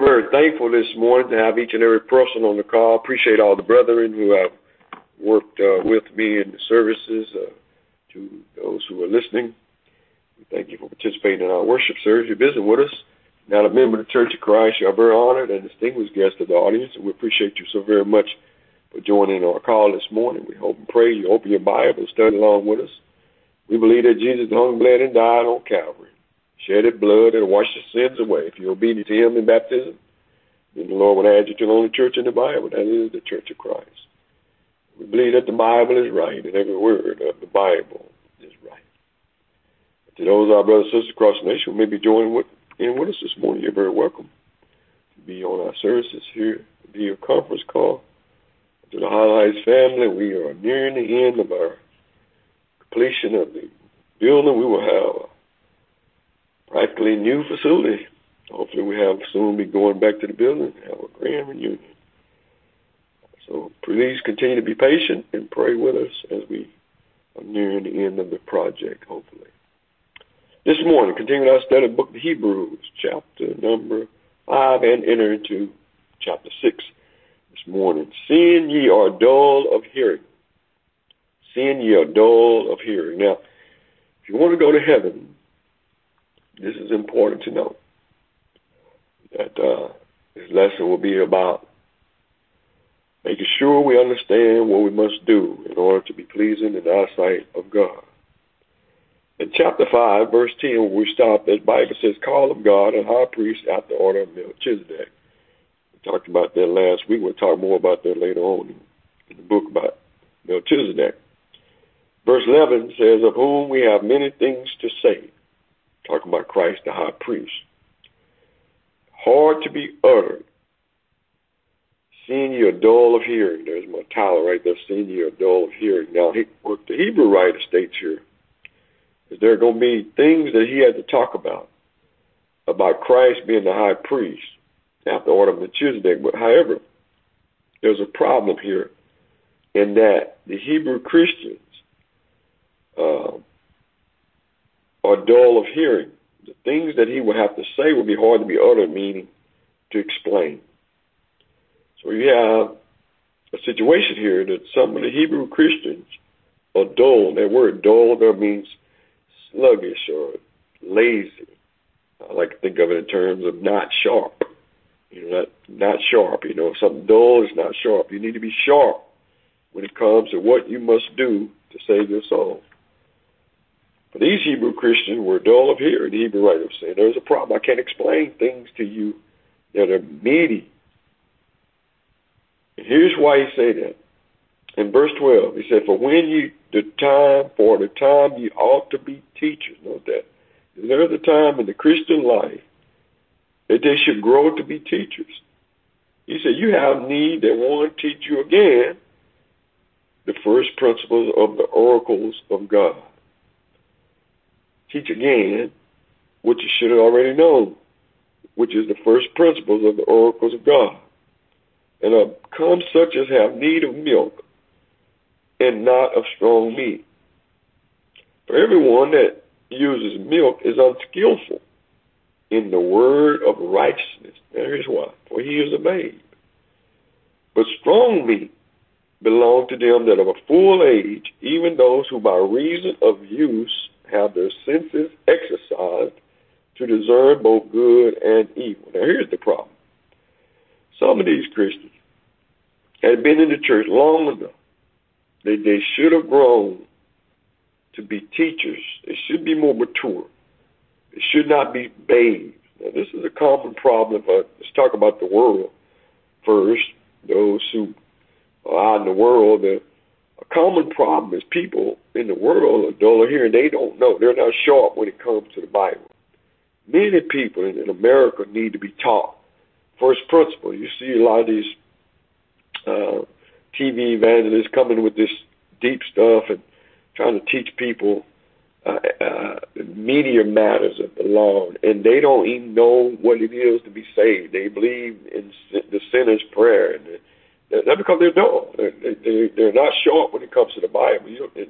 very thankful this morning to have each and every person on the call. Appreciate all the brethren who have worked with me in the services. To those who are listening, we thank you for participating in our worship service. You're visiting with us. Now, a member of the Church of Christ, you are very honored and distinguished guest of the audience, and we appreciate you so very much for joining our call this morning. We hope and pray you open your Bible, study along with us. We believe that Jesus hung, bled, and died on Calvary, shed his blood and washed your sins away. If you're obedient to him in baptism, then the Lord will add you to the only church in the Bible, that is the Church of Christ. We believe that the Bible is right and every word of the Bible is right. And to those our brothers and sisters across the nation who may be joining with us this morning, you're very welcome to be on our services here, to be a conference call. To the Highlights family, we are nearing the end of our completion of the building. We will have a practically new facility. Hopefully we have soon be going back to the building and have a grand reunion. So please continue to be patient and pray with us as we are nearing the end of the project, hopefully. This morning, continuing our study of the book of Hebrews, chapter number 5, and enter into chapter 6 this morning. Seeing ye are dull of hearing. Seeing ye are dull of hearing. Now, if you want to go to heaven, this is important to know that this lesson will be about making sure we understand what we must do in order to be pleasing in the eyesight of God. In chapter 5, verse 10, where we stop, the Bible says, call of God and high priest after order of Melchizedek. We talked about that last week. We'll talk more about that later on in the book about Melchizedek. Verse 11 says, of whom we have many things to say. Talking about Christ, the high priest. Hard to be uttered. Seeing you are dull of hearing. There's my title right there. Seeing you are dull of hearing. Now, what the Hebrew writer states here is there are going to be things that he had to talk about Christ being the high priest after order of Melchizedek. But however, there's a problem here in that the Hebrew Christians are dull of hearing. The things that he would have to say would be hard to be uttered, meaning to explain. So you have a situation here that some of the Hebrew Christians are dull. That word dull there means sluggish or lazy. I like to think of it in terms of not sharp. Not sharp. If something dull is not sharp. You need to be sharp when it comes to what you must do to save your soul. But these Hebrew Christians were dull of hearing. The Hebrew writer was saying, there's a problem. I can't explain things to you that are meaty. And here's why he said that. In verse 12, he said, for the time you ought to be teachers. Note that. There's a time in the Christian life that they should grow to be teachers. He said, you have need that one teach you again the first principles of the oracles of God. Teach again what you should have already known, which is the first principles of the oracles of God. And come such as have need of milk and not of strong meat. For everyone that uses milk is unskillful in the word of righteousness. Now here's why. For he is a babe. But strong meat belong to them that of a full age, even those who by reason of use have their senses exercised to discern both good and evil. Now here's the problem. Some of these Christians had been in the church long enough that they should have grown to be teachers. They should be more mature. They should not be babes. Now this is a common problem. Let's talk about the world first. Those who are out in the world, a common problem is people in the world are dull of hearing. They don't know. They're not sharp when it comes to the Bible. Many people in America need to be taught first principle. You see a lot of these TV evangelists coming with this deep stuff and trying to teach people meteor matters of the law, and they don't even know what it is to be saved. They believe in the sinner's prayer, and that's because they're dull. They're not sharp when it comes to the Bible.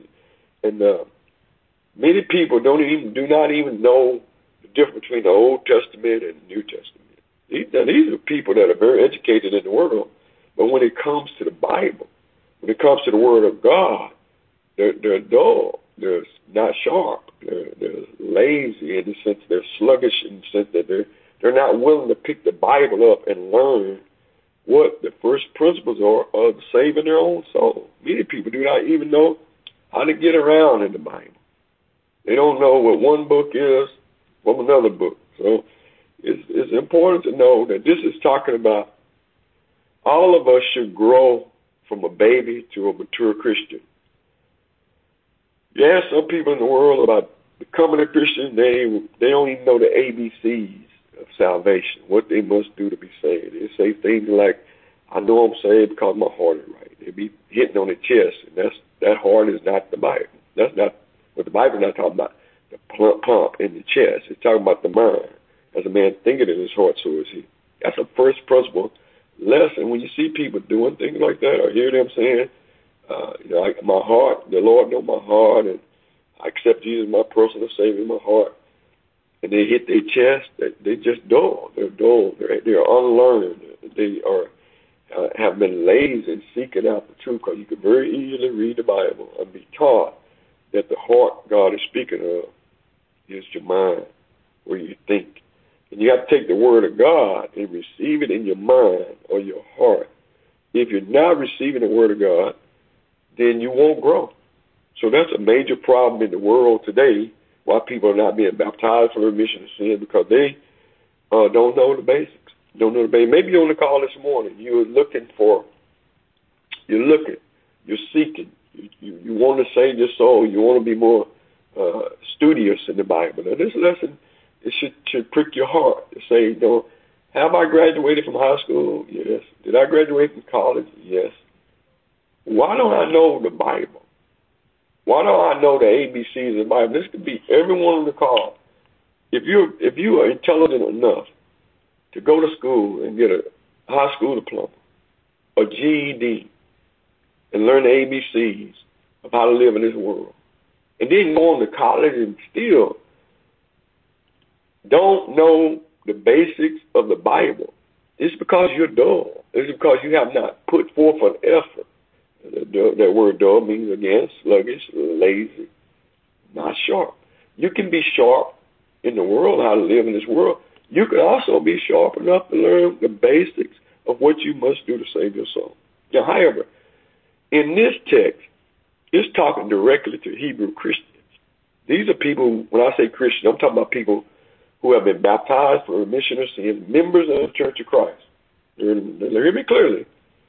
Many people do not even know the difference between the Old Testament and the New Testament. These are people that are very educated in the world, but when it comes to the Bible, when it comes to the Word of God, they're dull. They're not sharp. They're lazy in the sense they're sluggish in the sense that they're not willing to pick the Bible up and learn what the first principles are of saving their own soul. Many people do not even know how to get around in the Bible. They don't know what one book is from another book. So it's important to know that this is talking about all of us should grow from a baby to a mature Christian. You ask some people in the world about becoming a Christian, they don't even know the ABCs of salvation, what they must do to be saved. They say things like, I know I'm saved because my heart is right. They be hitting on the chest, and that heart is not the Bible. That's not what the Bible is not talking about, the pump in the chest. It's talking about the mind. As a man thinketh in his heart, so is he. That's a first principle lesson. When you see people doing things like that or hear them saying, like my heart, the Lord knows my heart, and I accept Jesus as my personal Savior in my heart, and they hit their chest, they just dull. They're dull. They're unlearned. They are have been lazy in seeking out the truth, because you can very easily read the Bible and be taught that the heart God is speaking of is your mind, where you think. And you have to take the Word of God and receive it in your mind or your heart. If you're not receiving the Word of God, then you won't grow. So that's a major problem in the world today, why people are not being baptized for remission of sin, because they don't know the basics. Don't know the basics. Maybe you're on the call this morning. You're seeking. You want to save your soul. You want to be more studious in the Bible. Now, this lesson, it should prick your heart to say, have I graduated from high school? Yes. Did I graduate from college? Yes. Why don't I know the Bible? Why don't I know the ABCs of the Bible? This could be everyone on the call. If you are intelligent enough to go to school and get a high school diploma, a GED, and learn the ABCs of how to live in this world, and then go on to college and still don't know the basics of the Bible, it's because you're dull. It's because you have not put forth an effort. That word dull means, again, sluggish, lazy, not sharp. You can be sharp in the world, how to live in this world. You can also be sharp enough to learn the basics of what you must do to save your soul. Now, however, in this text, it's talking directly to Hebrew Christians. These are people, when I say Christian, I'm talking about people who have been baptized for remission of sins, members of the Church of Christ. Hear me clearly.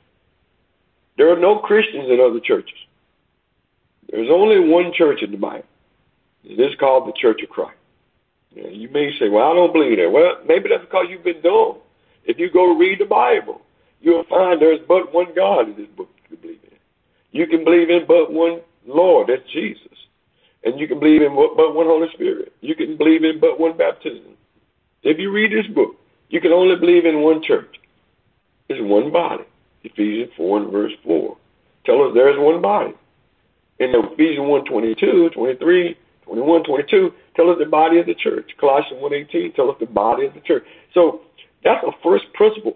There are no Christians in other churches. There's only one church in the Bible. It is called the Church of Christ. Now, you may say, well, I don't believe that. Well, maybe that's because you've been dumb. If you go to read the Bible, you'll find there's but one God in this book you can believe in. You can believe in but one Lord, that's Jesus. And you can believe in but one Holy Spirit. You can believe in but one baptism. If you read this book, you can only believe in one church. It's one body. Ephesians 4 and verse 4 tell us there is one body. And Ephesians 1, 22, 23, 21, 22 tell us the body of the church. Colossians 1:18 tell us the body of the church. So that's a first principle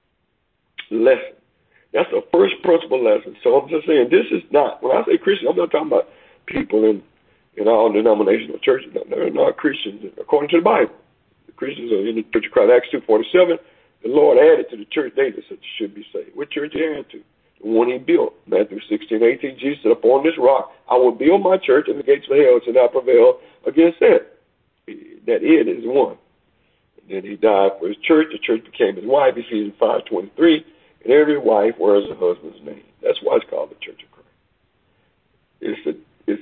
lesson. That's a first principle lesson. So I'm just saying, this is not, when I say Christian, I'm not talking about people in all denominational churches. No, they're not Christians according to the Bible. The Christians are in the Church of Christ. Acts 2:47. The Lord added to the church they that should be saved. What church he added to? The one he built. Matthew 16:18. Jesus said, upon this rock I will build my church, and the gates of hell shall not prevail against it. That it is one. And then he died for his church. The church became his wife. Ephesians 5:23. And every wife wears her husband's name. That's why it's called the Church of Christ.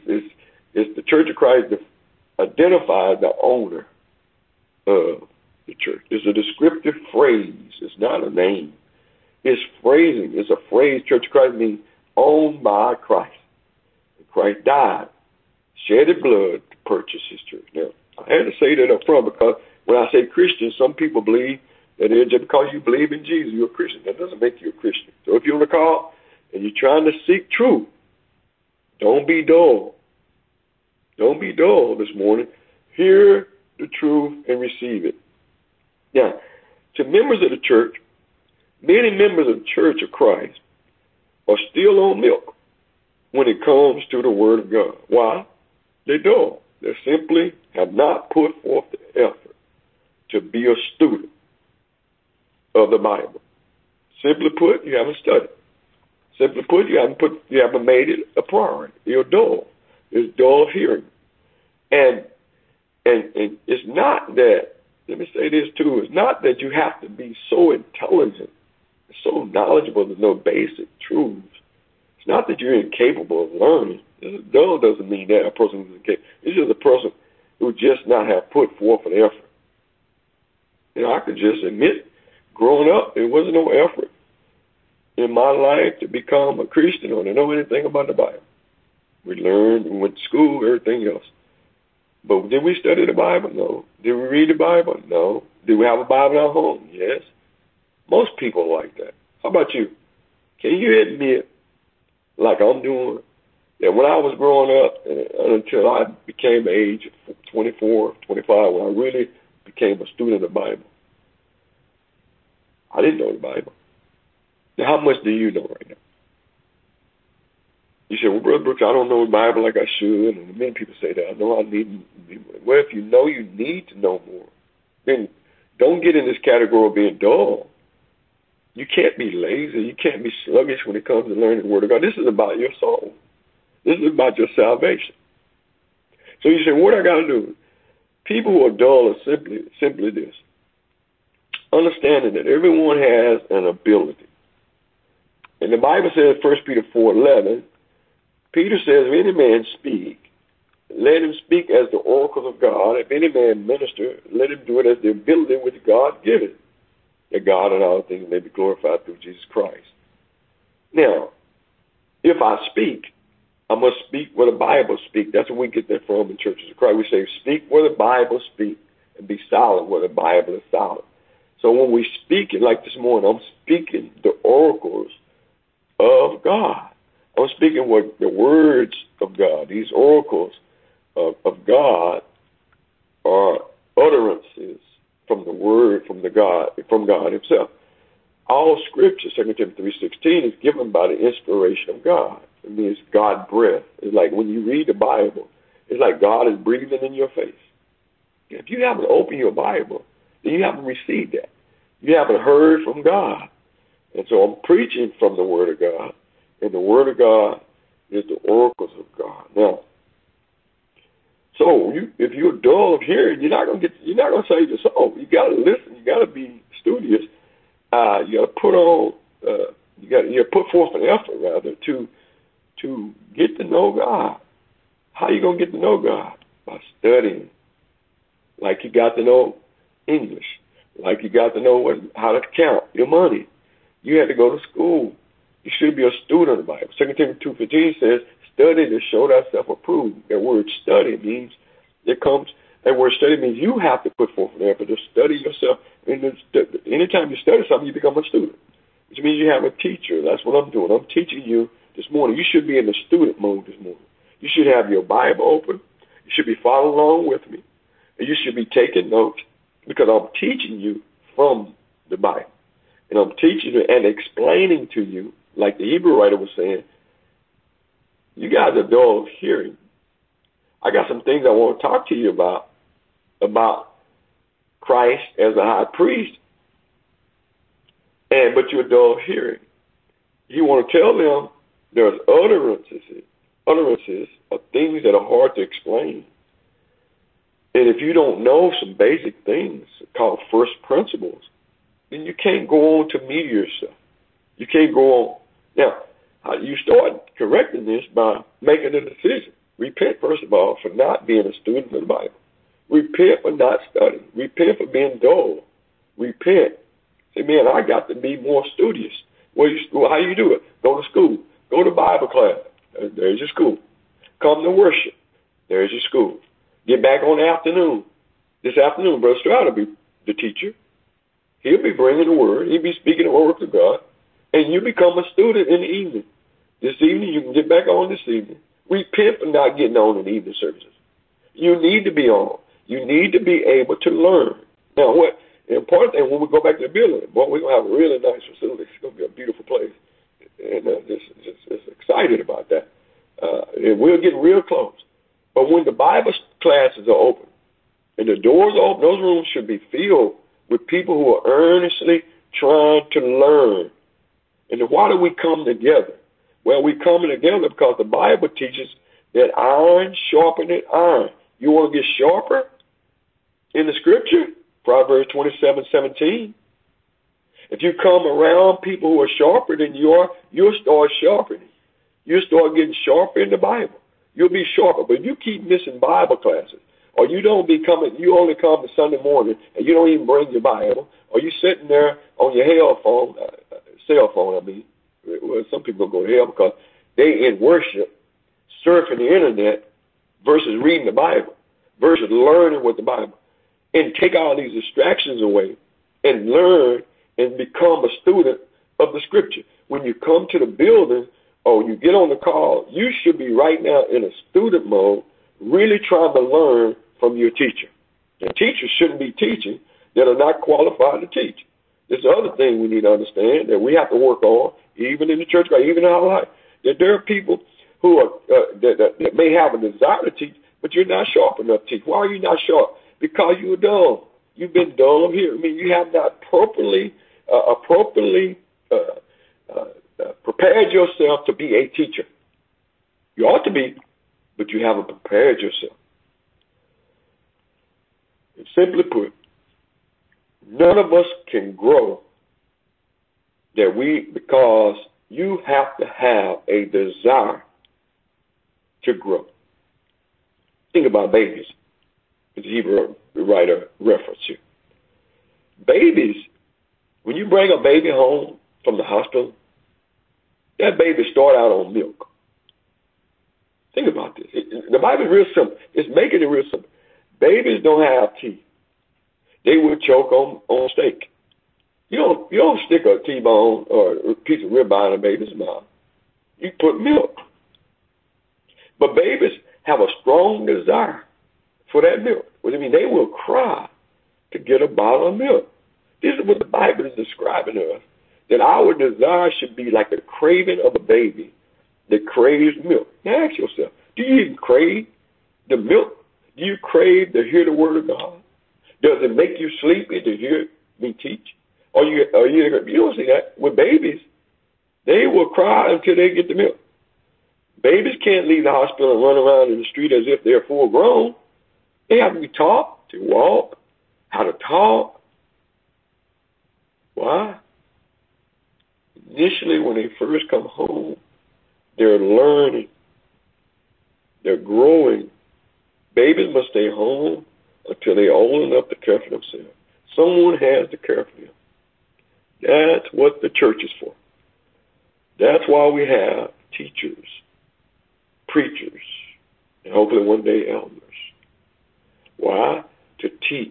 It's the Church of Christ that identifies the owner of the church. It's a descriptive phrase. It's not a name. It's phrasing. It's a phrase. Church of Christ means owned by Christ. And Christ died, shed his blood to purchase his church. Now, I had to say that up front, because when I say Christian, some people believe that just because you believe in Jesus, you're a Christian. That doesn't make you a Christian. So if you're on the call and you're trying to seek truth, don't be dull. Don't be dull this morning. Hear the truth and receive it. Now, to members of the church, many members of the Church of Christ are still on milk when it comes to the Word of God. Why? They don't. They simply have not put forth the effort to be a student of the Bible. Simply put, you haven't studied. Simply put, you haven't made it a priority. You're dull. It's dull of hearing. And it's not that, let me say this too, it's not that you have to be so intelligent, so knowledgeable to know basic truths. It's not that you're incapable of learning. Dull doesn't mean that a person is incapable. It's just a person who just not have put forth an effort. I could just admit, growing up, there wasn't no effort in my life to become a Christian or to know anything about the Bible. We learned, we went to school, everything else. But did we study the Bible? No. Did we read the Bible? No. Did we have a Bible in our home? Yes. Most people are like that. How about you? Can you admit, like I'm doing, that when I was growing up, until I became the age of 24, 25, when I really became a student of the Bible, I didn't know the Bible. Now, how much do you know right now? You say, well, Brother Brooks, I don't know the Bible like I should, and many people say that. I know I need more. Well, if you know you need to know more, then don't get in this category of being dull. You can't be lazy. You can't be sluggish when it comes to learning the Word of God. This is about your soul. This is about your salvation. So you say, what I got to do? People who are dull are simply this. Understanding that everyone has an ability. And the Bible says, 1 Peter 4:11, Peter says, if any man speak, let him speak as the oracles of God. If any man minister, let him do it as the ability which God giveth, that God in all things may be glorified through Jesus Christ. Now, if I speak, I must speak where the Bible speaks. That's where we get that from in churches of Christ. We say, speak where the Bible speaks and be silent where the Bible is silent. So when we speak it, like this morning, I'm speaking the oracles of God. I'm speaking what the words of God. These oracles of God are utterances from the Word, from God Himself. All Scripture, 2 Timothy 3:16, is given by the inspiration of God. It means God breath. It's like when you read the Bible, it's like God is breathing in your face. If you haven't opened your Bible, then you haven't received that. You haven't heard from God. And so I'm preaching from the Word of God. And the Word of God is the oracles of God. Now, so if you're dull of hearing, you're not going to save your soul. You got to listen. You got to be studious. You got to put on. You got to put forth an effort rather to get to know God. How you going to get to know God? By studying, like you got to know English, like you got to know how to count your money. You had to go to school. You should be a student of the Bible. 2 Timothy 2:15 says, study to show thyself approved. That word study means that word study means you have to put forth an effort to study yourself. And anytime you study something, you become a student, which means you have a teacher. That's what I'm doing. I'm teaching you this morning. You should be in the student mode this morning. You should have your Bible open. You should be following along with me. And you should be taking notes because I'm teaching you from the Bible. And I'm teaching you and explaining to you, like the Hebrew writer was saying, you guys are dull of hearing. I got some things I want to talk to you about Christ as a high priest, but you're dull of hearing. You want to tell them there's utterances of things that are hard to explain. And if you don't know some basic things called first principles, then you can't go on to meteor stuff. You can't go on. Now, you start correcting this by making a decision. Repent, first of all, for not being a student of the Bible. Repent for not studying. Repent for being dull. Repent. Say, man, I got to be more studious. How you do it? Go to school. Go to Bible class. There's your school. Come to worship. There's your school. Get back on the afternoon. This afternoon, Brother Stroud will be the teacher. He'll be bringing the word. He'll be speaking the words of God. And you become a student in the evening. This evening, you can get back on this evening. Repent for not getting on in the evening services. You need to be on. You need to be able to learn. Now, And part of the thing, when we go back to the building, boy, we're going to have a really nice facility. It's going to be a beautiful place. And just excited about that. And we'll get real close. But when the Bible classes are open and the doors are open, those rooms should be filled with people who are earnestly trying to learn. And then why do we come together? Well, we come together because the Bible teaches that iron sharpeneth iron. You want to get sharper in the scripture? Proverbs 27:17. If you come around people who are sharper than you are, you'll start sharpening. You'll start getting sharper in the Bible. You'll be sharper. But if you keep missing Bible classes, or you you only come to Sunday morning and you don't even bring your Bible, or you sitting there on your cell phone, well, some people go to hell because they in worship, surfing the internet versus reading the Bible, versus learning what the Bible, and take all these distractions away and learn and become a student of the scripture. When you come to the building or you get on the call, you should be right now in a student mode, really trying to learn from your teacher. And teachers shouldn't be teaching that are not qualified to teach. There's the other thing we need to understand that we have to work on, even in the church, even in our life, that there are people who are that may have a desire to teach, but you're not sharp enough to teach. Why are you not sharp? Because you're dull. You've been dull here. You have not appropriately prepared yourself to be a teacher. You ought to be, but you haven't prepared yourself. And simply put, none of us can grow because you have to have a desire to grow. Think about babies. The Hebrew writer reference here. Babies, when you bring a baby home from the hospital, that baby start out on milk. Think about this. The Bible is real simple. It's making it real simple. Babies don't have teeth. They will choke on steak. You don't stick a T-bone or a piece of ribeye in a baby's mouth. You put milk. But babies have a strong desire for that milk. What do you mean? They will cry to get a bottle of milk. This is what the Bible is describing to us, that our desire should be like the craving of a baby that craves milk. Now ask yourself, do you even crave the milk? Do you crave to hear the word of God? Does it make you sleepy to hear me teach? Or you don't see that. With babies, they will cry until they get the milk. Babies can't leave the hospital and run around in the street as if they're full grown. They have to be taught to walk, how to talk. Why? Initially, when they first come home, they're learning. They're growing. Babies must stay home until they're old enough to care for themselves. Someone has to care for them. That's what the church is for. That's why we have teachers, preachers, and hopefully one day elders. Why? To teach,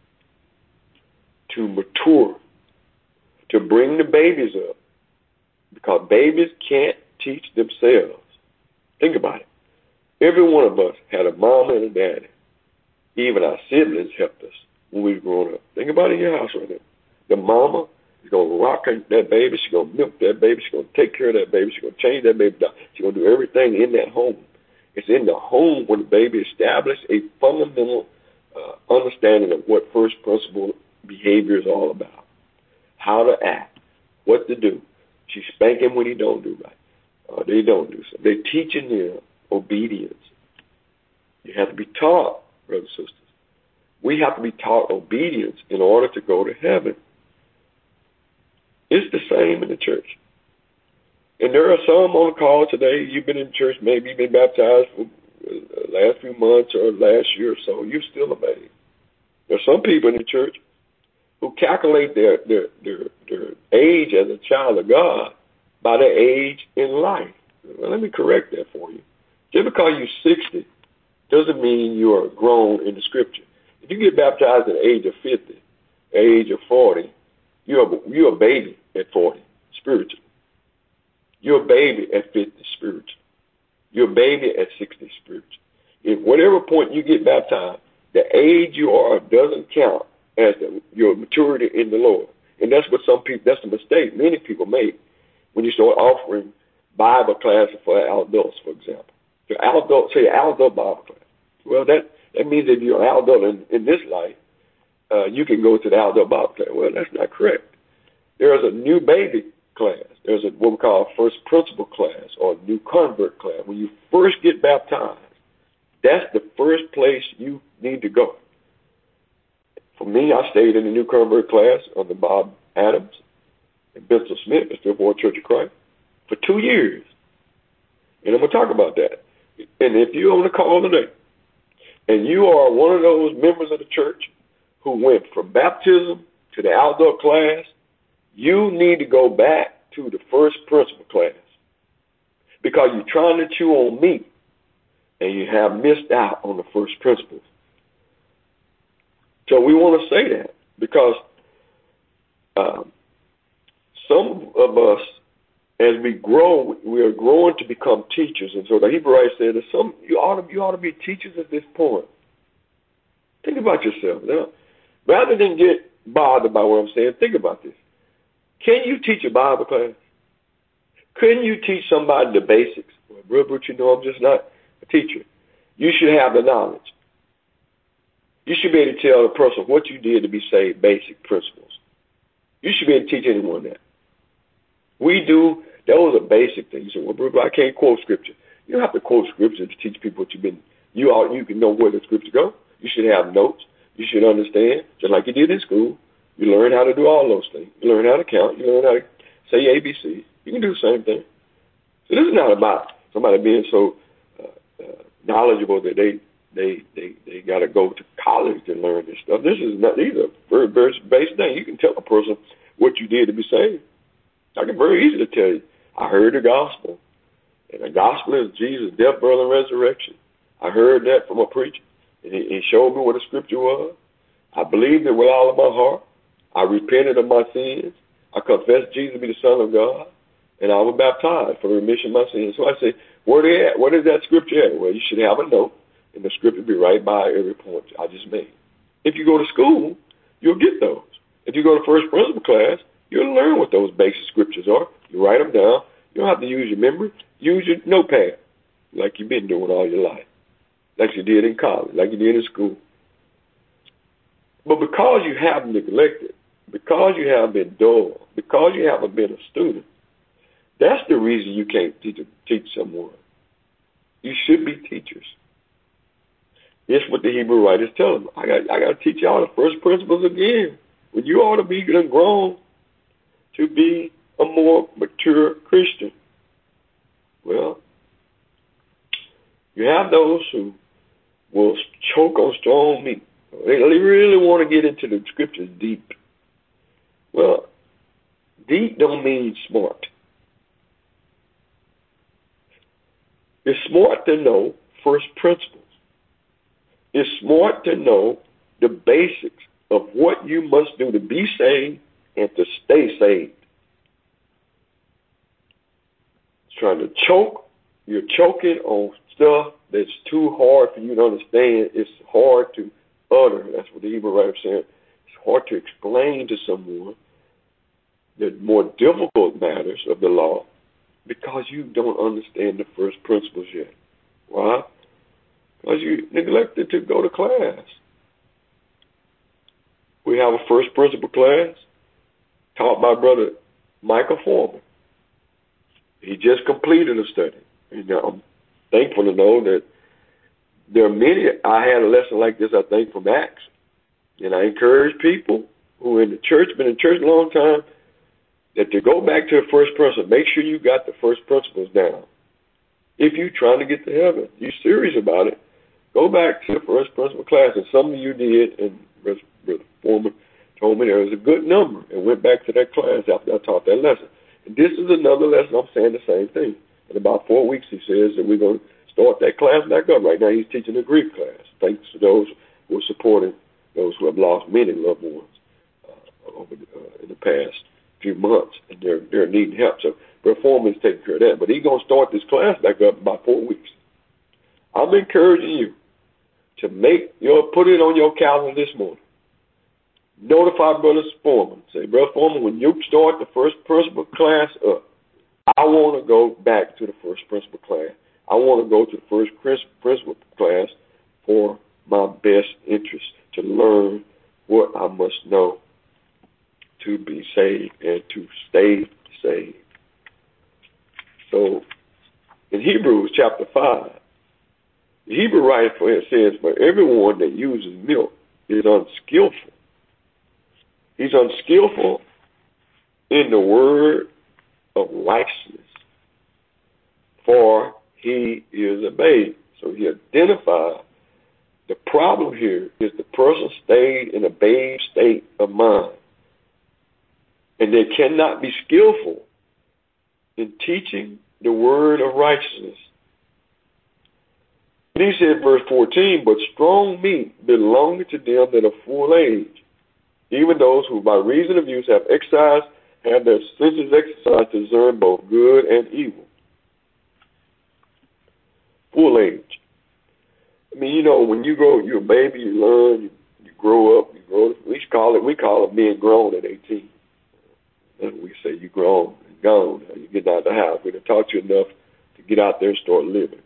to mature, to bring the babies up. Because babies can't teach themselves. Think about it. Every one of us had a mama and a daddy. Even our siblings helped us when we were growing up. Think about it in your house right now. The mama is going to rock that baby. She's going to milk that baby. She's going to take care of that baby. She's going to change that baby down. She's going to do everything in that home. It's in the home where the baby established a fundamental understanding of what first principle behavior is all about. How to act. What to do. She's spanking when he don't do right. They don't do so. They're teaching them obedience. You have to be taught, brothers and sisters. We have to be taught obedience in order to go to heaven. It's the same in the church. And there are some on the call today, you've been in church, maybe you've been baptized for the last few months or last year or so, you're still a babe. There are some people in the church who calculate their age as a child of God by their age in life. Well, let me correct that for you. Just because you're 60 doesn't mean you are grown in the scripture. If you get baptized at the age of 50, age of 40, you're a baby at 40, spiritually. You're a baby at 50, spiritually. You're a baby at 60, spiritually. If whatever point you get baptized, the age you are doesn't count as your maturity in the Lord. And that's what that's the mistake many people make when you start offering Bible classes for adults, for example. The adult Bible class. Well, that means that you're an adult in this life, you can go to the adult Bible class. Well, that's not correct. There's a new baby class. There's what we call a first principle class or new convert class. When you first get baptized, that's the first place you need to go. For me, I stayed in the new convert class under Bob Adams and Benson Smith at Stillwater Church of Christ for 2 years. And I'm going to talk about that. And if you're on the call today, and you are one of those members of the church who went from baptism to the adult class, you need to go back to the first principle class because you're trying to chew on meat and you have missed out on the first principles. So we want to say that because some of us, as we grow, we are growing to become teachers. And so the Hebrew writer said that you ought to be teachers at this point. Think about yourself. Now, rather than get bothered by what I'm saying, think about this. Can you teach a Bible class? Couldn't you teach somebody the basics? Well, brother, I'm just not a teacher. You should have the knowledge. You should be able to tell the person what you did to be saved, basic principles. You should be able to teach anyone that. Those are basic things. So, well, brother, I can't quote scripture. You don't have to quote scripture to teach people what you've been. You can know where the scripture go. You should have notes. You should understand, just like you did in school. You learn how to do all those things. You learn how to count. You learn how to say ABC. You can do the same thing. So this is not about somebody being so knowledgeable that they got to go to college to learn this stuff. These are very, very basic things. You can tell a person what you did to be saved. I can very easily tell you, I heard the gospel, and the gospel is Jesus' death, burial, and resurrection. I heard that from a preacher, and he showed me what the scripture was. I believed it with all of my heart. I repented of my sins. I confessed Jesus to be the Son of God, and I was baptized for the remission of my sins. So I say, where they at? What is that scripture at? Well, you should have a note, and the scripture will be right by every point I just made. If you go to school, you'll get those. If you go to first principle class, you'll learn what those basic scriptures are. You write them down. You don't have to use your memory. Use your notepad like you've been doing all your life, like you did in college, like you did in school. But because you have neglected, because you have been dull, because you haven't been a student, that's the reason you can't teach someone. You should be teachers. It's what the Hebrew writers tell them. I got to teach y'all the first principles again. When you ought to be grown to be a more mature Christian. Well, you have those who will choke on strong meat. They really want to get into the scriptures deep. Well, deep don't mean smart. It's smart to know first principles. It's smart to know the basics of what you must do to be saved and to stay saved. It's trying to choke. You're choking on stuff that's too hard for you to understand. It's hard to utter. That's what the Hebrew writer said. It's hard to explain to someone the more difficult matters of the law because you don't understand the first principles yet. Why? Because you neglected to go to class. We have a first principle class taught by Brother Michael Foreman. He just completed a study. I'm thankful to know that there are many. I had a lesson like this, I think, from Acts. And I encourage people who are in the church, been in church a long time, that to go back to the first principle. Make sure you got the first principles down. If you're trying to get to heaven, you're serious about it, go back to the first principle class. And some of you did, and Brother Foreman told me there was a good number and went back to that class after I taught that lesson. And this is another lesson. I'm saying the same thing. In about 4 weeks, he says that we're going to start that class back up. Right now, he's teaching a Greek class. Thanks to those who are supporting those who have lost many loved ones in the past few months, and they're needing help. So Brother Foreman's taking care of that. But he's going to start this class back up in about 4 weeks. I'm encouraging you to put it on your calendar this morning. Notify Brother Foreman. Say, Brother Foreman, when you start the first principal class up, I want to go back to the first principal class. I want to go to the first principal class for my best interest, to learn what I must know to be saved and to stay saved. So, in Hebrews chapter 5, the Hebrew writer for it says, for everyone that uses milk is unskillful. He's unskillful in the word of righteousness, for he is a babe. So he identified the problem here is the person stayed in a babe state of mind, and they cannot be skillful in teaching the word of righteousness. And he said, verse 14, but strong meat belongeth to them that are full age, even those who by reason of use have their senses exercised to discern both good and evil. Full age. I mean, you know, when you grow, you're a baby, you learn, you grow up, we call it being grown at 18. And we say you grown and gone. You get out of the house. We done taught you enough to get out there and start living.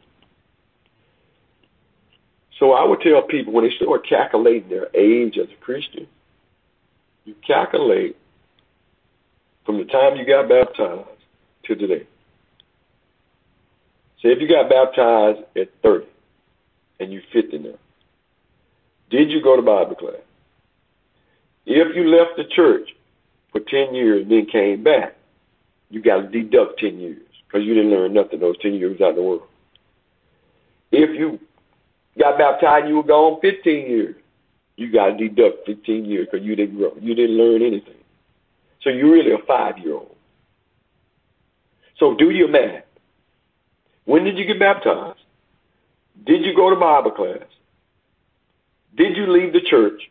So I would tell people when they start calculating their age as a Christian, you calculate from the time you got baptized to today. Say if you got baptized at 30 and you're 50 now, did you go to Bible class? If you left the church for 10 years and then came back, you got to deduct 10 years because you didn't learn nothing those 10 years out in the world. If you got baptized and you were gone 15 years, you got to deduct 15 years because you didn't grow. You didn't learn anything. So you're really a 5-year-old. So do your math. When did you get baptized? Did you go to Bible class? Did you leave the church?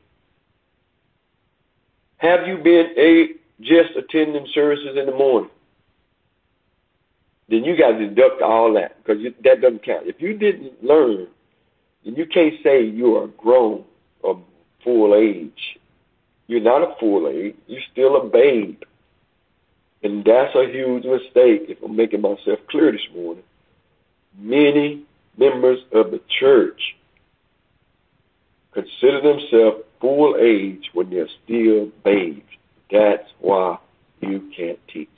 Have you been just attending services in the morning? Then you got to deduct all that because that doesn't count. If you didn't learn, then you can't say you are grown or full age. You're not a full age. You're still a babe. And that's a huge mistake, if I'm making myself clear this morning. Many members of the church consider themselves full age when they're still babes. That's why you can't teach.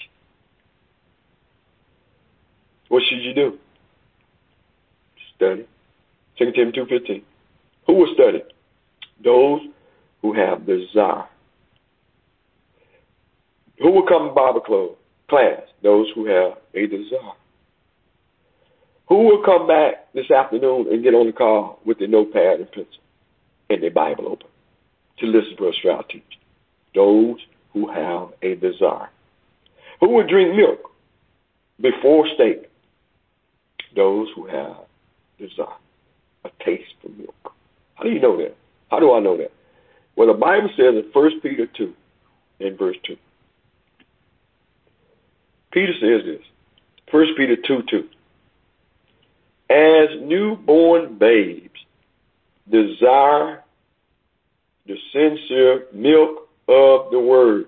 What should you do? Study. 2 Timothy 2:15. Who will study? Those who have desire. Who will come to Bible class? Those who have a desire. Who will come back this afternoon and get on the call with their notepad and pencil and their Bible open to listen to a Stroud teach? Those who have a desire. Who will drink milk before steak? Those who have desire, a taste for milk. How do you know that? How do I know that? Well, the Bible says in 1 Peter 2 and verse 2. Peter says this, 1 Peter 2:2. As newborn babes, desire the sincere milk of the word,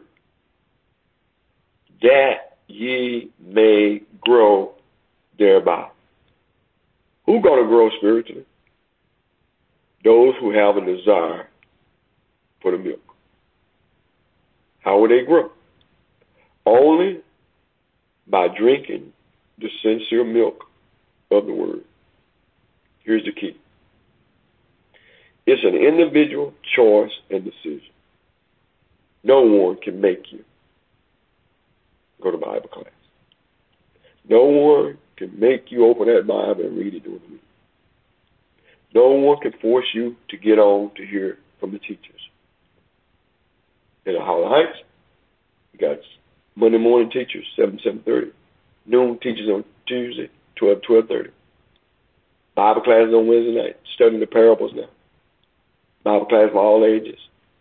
that ye may grow thereby. Who's going to grow spiritually? Those who have a desire for the milk. How will they grow? Only by drinking the sincere milk of the word. Here's the key. It's an individual choice and decision. No one can make you go to Bible class. No one can make you open that Bible and read it during the week. No one can force you to get on to hear from the teachers. In the Hollow Heights, you got Monday morning teachers, 7:30. Noon teachers on Tuesday, 12:30. Bible classes on Wednesday night, studying the parables now. Bible class for all ages.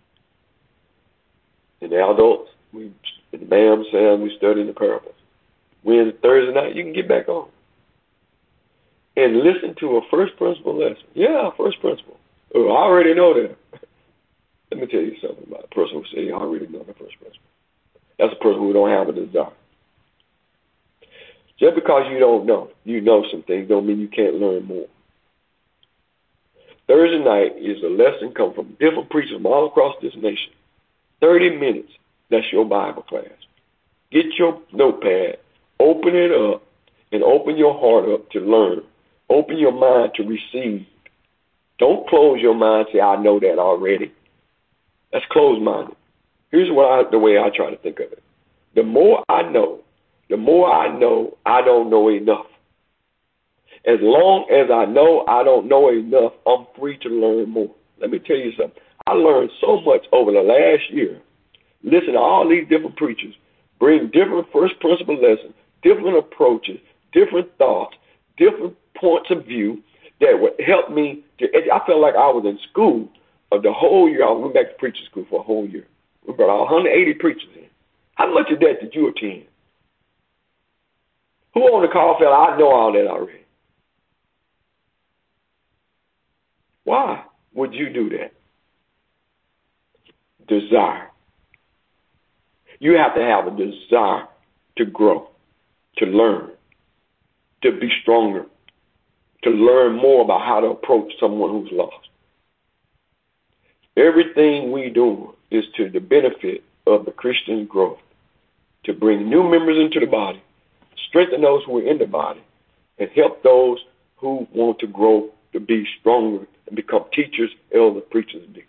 And the adults, in the BAM sound, we studying the parables. Wednesday, Thursday night, you can get back on. And listen to a first principle lesson. Yeah, first principle. Oh, I already know that. Let me tell you something about a person who says, I really know the first principle. That's a person who don't have a desire. Just because you know some things don't mean you can't learn more. Thursday night is a lesson come from different preachers from all across this nation. 30 minutes, that's your Bible class. Get your notepad, open it up, and open your heart up to learn. Open your mind to receive. Don't close your mind and say, I know that already. That's closed-minded. Here's the way I try to think of it. The more I know, I don't know enough. As long as I know I don't know enough, I'm free to learn more. Let me tell you something. I learned so much over the last year. Listen to all these different preachers, bring different first principle lessons, different approaches, different thoughts, different points of view that would help me. I felt like I was in school of the whole year. I went back to preaching school for a whole year. We brought 180 preachers in. How much of that did you attend? Who on the call felt I know all that already? Why would you do that? Desire. You have to have a desire to grow, to learn, to be stronger, to learn more about how to approach someone who's lost. Everything we do is to the benefit of the Christian growth, to bring new members into the body, strengthen those who are in the body, and help those who want to grow to be stronger and become teachers, elders, preachers, and deacons.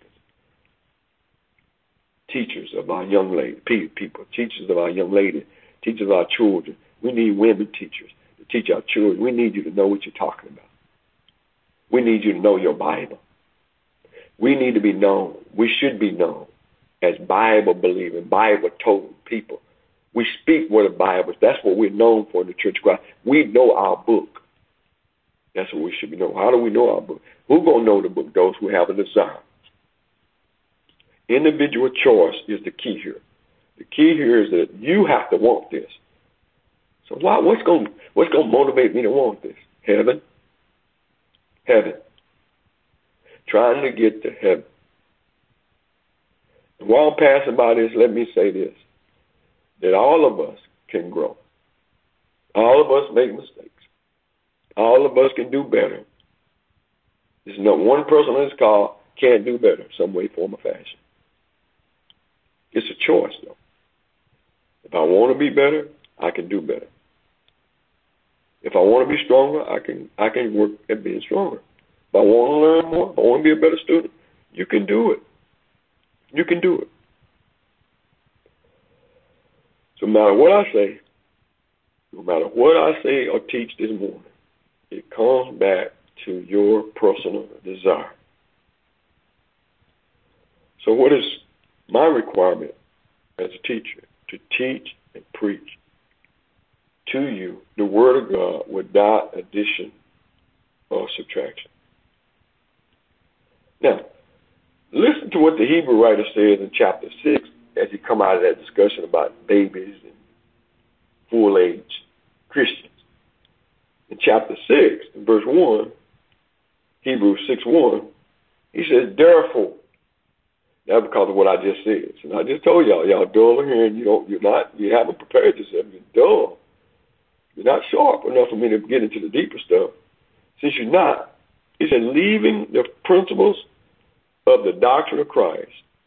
Teachers of our young lady people, teachers of our young ladies, teachers of our children. We need women teachers to teach our children. We need you to know what you're talking about. We need you to know your Bible. We need to be known. We should be known as Bible-believing, Bible-toting people. We speak what the Bible is. That's what we're known for in the Church of Christ. We know our book. That's what we should be known. How do we know our book? Who's going to know the book? Those who have a desire. Individual choice is the key here. The key here is that you have to want this. So what's going to motivate me to want this? Heaven. Heaven. Trying to get to heaven. And while I'm passing by this, let me say this, that all of us can grow. All of us make mistakes. All of us can do better. There's not one person on this call can't do better, some way, form, or fashion. It's a choice, though. If I want to be better, I can do better. If I want to be stronger, I can work at being stronger. If I want to learn more, if I want to be a better student, you can do it. You can do it. So no matter what I say or teach this morning, it comes back to your personal desire. So what is my requirement as a teacher? To teach and preach to you the Word of God without addition or subtraction. Now, listen to what the Hebrew writer says in chapter 6 as he come out of that discussion about babies and full-age Christians. In chapter 6, in verse 1, Hebrews 6:1, he says, therefore, that's because of what I just said. So I just told y'all dull here, and you haven't prepared yourself. You're dull. You're not sharp enough for me to get into the deeper stuff. Since you're not, he said, leaving the principles of the doctrine of Christ,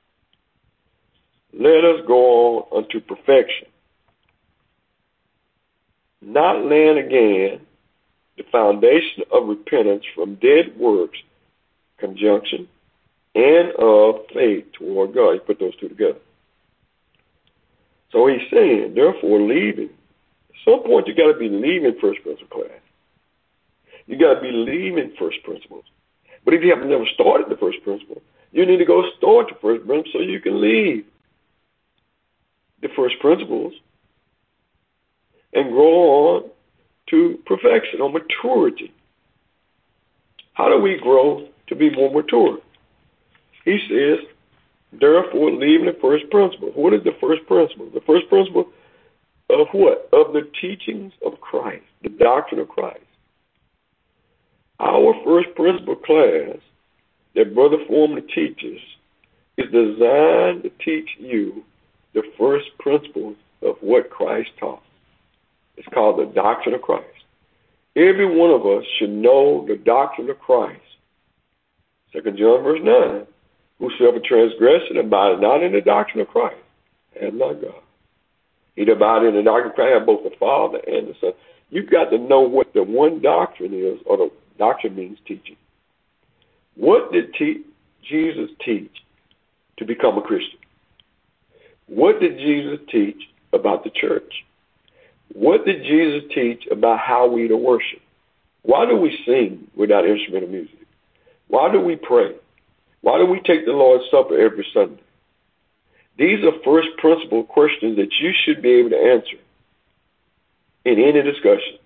let us go on unto perfection, not laying again the foundation of repentance from dead works, conjunction, and of faith toward God. He put those two together. So he's saying, therefore, leaving. At some point, you got to be leaving first principle class. You got to be leaving first principles. But if you have never started the first principle, you need to go start the first principle so you can leave the first principles and grow on to perfection or maturity. How do we grow to be more mature? He says, therefore, leaving the first principle. What is the first principle? The first principle of what? Of the teachings of Christ, the doctrine of Christ. Our first principle class that Brother Foreman teaches is designed to teach you the first principles of what Christ taught. It's called the doctrine of Christ. Every one of us should know the doctrine of Christ. 2 John verse 9. Whosoever transgresseth and abideth not in the doctrine of Christ hath not God. He that abideth in the doctrine of Christ hath both the Father and the Son. You've got to know what the one doctrine is, or the doctrine means teaching. What did Jesus teach to become a Christian? What did Jesus teach about the church? What did Jesus teach about how we to worship? Why do we sing without instrumental music? Why do we pray? Why do we take the Lord's Supper every Sunday? These are first principle questions that you should be able to answer in any discussion.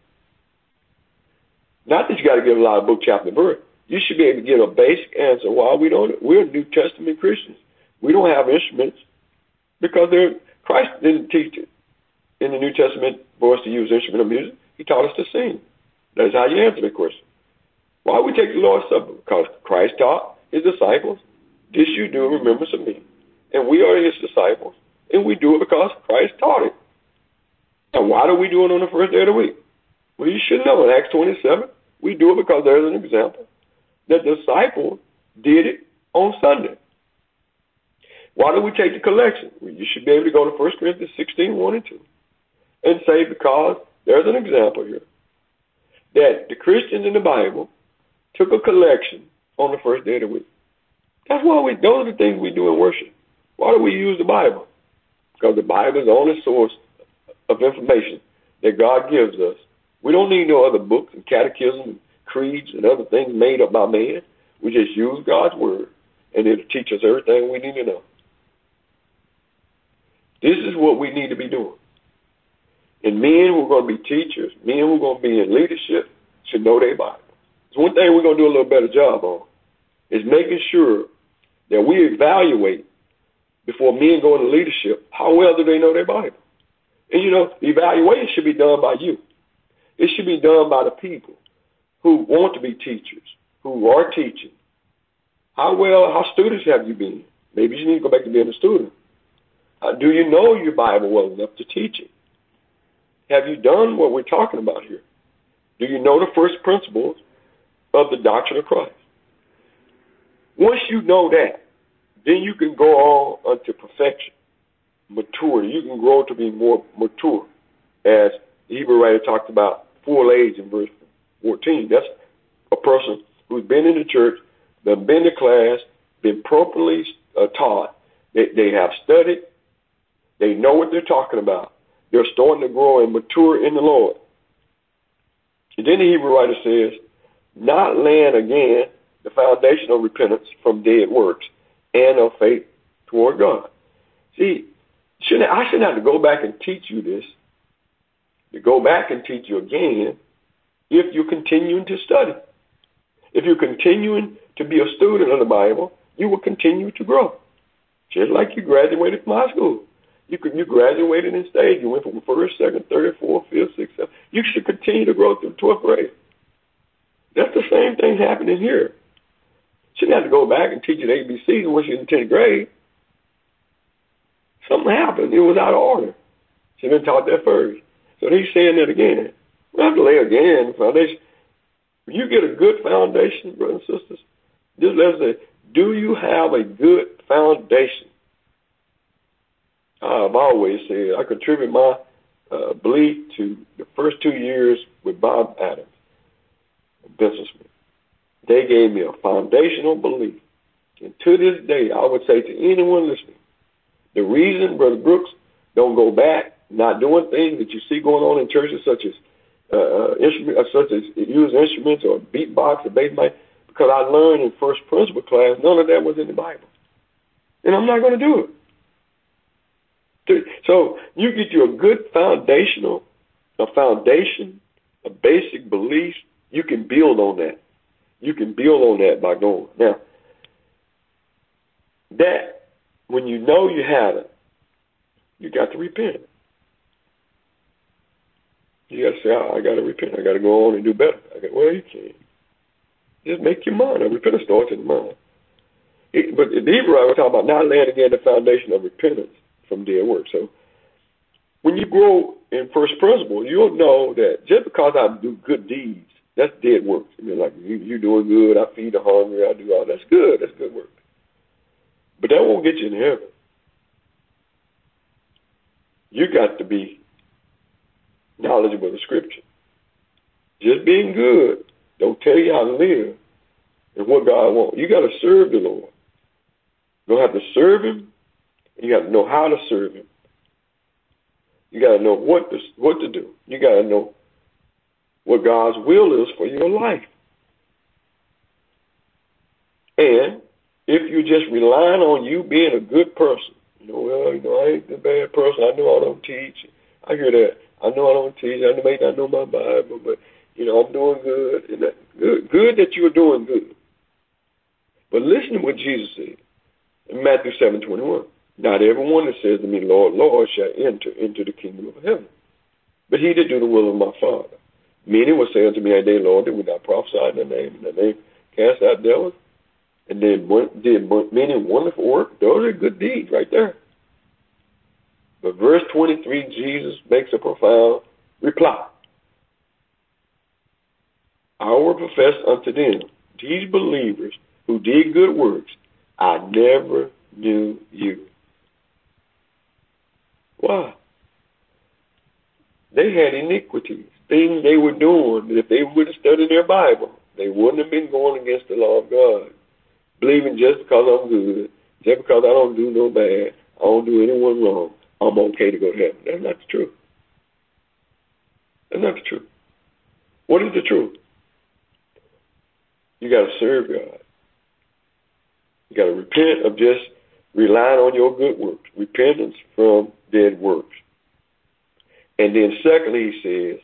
Not that you got to give a lot of book, chapter, and verse. You should be able to give a basic answer why we don't. We're New Testament Christians. We don't have instruments because Christ didn't teach it in the New Testament for us to use instrumental music. He taught us to sing. That's how you answer the question. Why we take the Lord's Supper? Because Christ taught his disciples, this you do in remembrance of me. And we are his disciples, and we do it because Christ taught it. Now, why do we do it on the first day of the week? Well, you should know in Acts 27, we do it because there's an example. The disciples did it on Sunday. Why do we take the collection? Well, you should be able to go to 1 Corinthians 16, 1 and 2, and say because there's an example here that the Christians in the Bible took a collection on the first day of the week. That's why those are the things we do in worship. Why do we use the Bible? Because the Bible is the only source of information that God gives us. We don't need no other books and catechisms and creeds and other things made up by man. We just use God's word, and it'll teach us everything we need to know. This is what we need to be doing. And men who are going to be teachers, men who are going to be in leadership, should know their Bible. So one thing we're going to do a little better job on is making sure that we evaluate before men go into leadership, how well do they know their Bible? And the evaluation should be done by you. It should be done by the people who want to be teachers, who are teaching. How students have you been? Maybe you need to go back to being a student. Do you know your Bible well enough to teach it? Have you done what we're talking about here? Do you know the first principles of the doctrine of Christ? Once you know that, then you can go on unto perfection, maturity. You can grow to be more mature, as the Hebrew writer talked about full age in verse 14. That's a person who's been in the church, been to class, been properly taught. They have studied. They know what they're talking about. They're starting to grow and mature in the Lord. And then the Hebrew writer says, not laying again the foundation of repentance from dead works and of faith toward God. See, I shouldn't have to go back and teach you this, to go back and teach you again, if you're continuing to study. If you're continuing to be a student of the Bible, you will continue to grow. Just like you graduated from high school. You graduated in stage. You went from first, second, third, fourth, fifth, sixth, seventh. You should continue to grow through 12th grade. That's the same thing happening here. You shouldn't have to go back and teach you the ABCs once you're in 10th grade. Something happened. It was out of order. Should have been taught that first. So he's saying that again. We have to lay again the foundation. When you get a good foundation, brothers and sisters, just let's say, do you have a good foundation? I've always said I contribute my belief to the first 2 years with Bob Adams, a businessman. They gave me a foundational belief. And to this day, I would say to anyone listening, the reason Brother Brooks don't go back, not doing things that you see going on in churches such as use instruments or beatbox or bass mic, because I learned in first principle class, none of that was in the Bible. And I'm not going to do it. So you get you a good foundation, a basic belief, you can build on that. You can build on that by going. Now, that, when you know you have it, you got to repent. You got to say, I got to repent. I got to go on and do better. Well, you can't. Just make your mind up. Repentance starts in the mind. But in the Hebrew, I was talking about not laying again the foundation of repentance from dead works. So when you grow in first principle, you'll know that just because I do good deeds, that's dead works. I mean, like you doing good, I feed the hungry, I do all that's good. That's good work. But that won't get you in heaven. You got to be knowledgeable of the Scripture. Just being good don't tell you how to live and what God wants. You got to serve the Lord. You don't have to serve Him. You got to know how to serve Him. You got to know what to do. You got to know what God's will is for your life. And if you're just relying on you being a good person, I ain't the bad person. I know I don't teach. I hear that. I know I don't teach. I may not know my Bible, but I'm doing good. And good that you're doing good. But listen to what Jesus said in Matthew 7:21. Not everyone that says to me, Lord, Lord, shall enter into the kingdom of heaven, but he that do the will of my Father. Many will say unto me that day, Lord, did we not prophesy in the name cast out devils, and did many wonderful works? Those are good deeds right there. But verse 23, Jesus makes a profound reply. I will profess unto them, these believers who did good works, I never knew you. Why? They had iniquities, things they were doing that if they would have studied their Bible, they wouldn't have been going against the law of God. Believing just because I'm good, just because I don't do no bad, I don't do anyone wrong, I'm okay to go to heaven. That's not the truth. That's not the truth. What is the truth? You got to serve God. You got to repent of just relying on your good works. Repentance from dead works. And then secondly, he says,